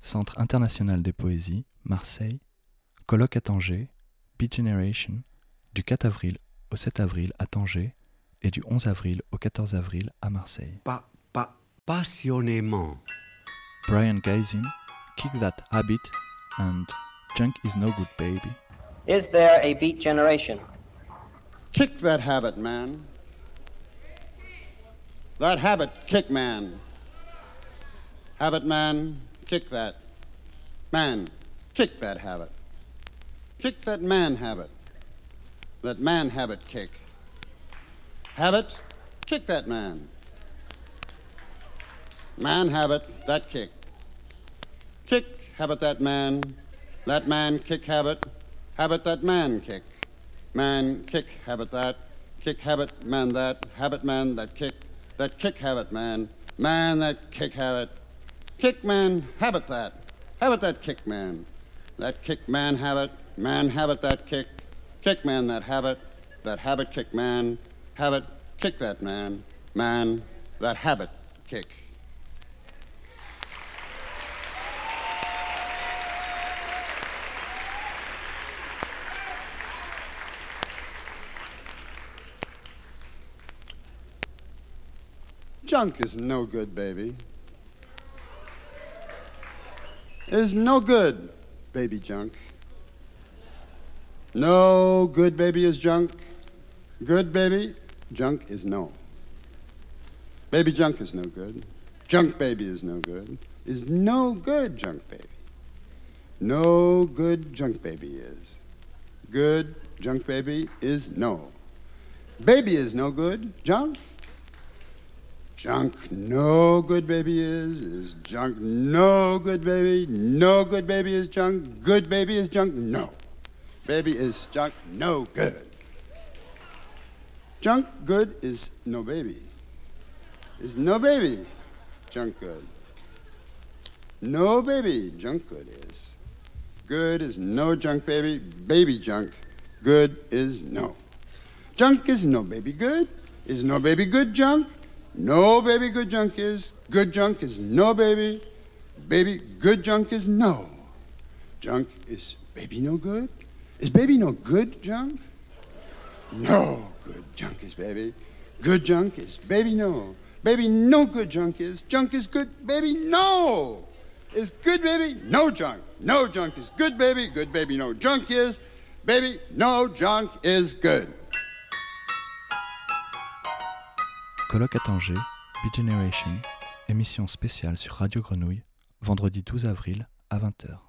Centre international des poésies, Marseille, colloque à Tanger, Beat Generation, du 4 avril au 7 avril à Tanger et du 11 avril au 14 avril à Marseille. Passionnément. Brian Geizin, Kick That Habit and Junk Is No Good Baby. Is there a Beat Generation? Kick that habit, man. That habit, kick, man. Habit, man, kick that. Man, kick that habit. Kick that man habit. That man habit kick. Habit, kick that man. Man habit, that kick. Kick, habit that man. That man kick habit. Habit that man kick. Man kick habit that. Kick habit man that. Habit man that kick. That kick habit man. Man that kick habit. Kick man habit that. Habit that kick man. That kick man habit. Man habit that kick. Kick man that habit. That habit kick man. Habit kick that man. Man that habit kick. Junk is no good, baby. Is no good, baby junk. No good baby is junk. Good baby, junk is no. Baby junk is no good. Junk baby is no good. Is no good, junk baby. No good junk baby is. Good junk baby is no. Baby is no good, junk. Junk no good baby is junk no good baby. No good baby is junk. Good baby is junk, no. Baby is junk no good. Junk good is no baby. Is no baby junk good. No baby junk good is. Good is no junk baby. Baby junk good is no. Junk is no baby good. Is no baby good junk. No baby good junk is. Good junk is no baby. Baby good junk is no. Junk is baby no good. Is baby no good junk? No good junk is baby. Good junk is baby no. Baby no good junk is. Junk is good baby no. Is good baby no junk. No junk is good baby. Good baby no junk is. Baby no junk is good. Colloque à Tanger, Beat Generation, émission spéciale sur Radio Grenouille, vendredi 12 avril à 20h.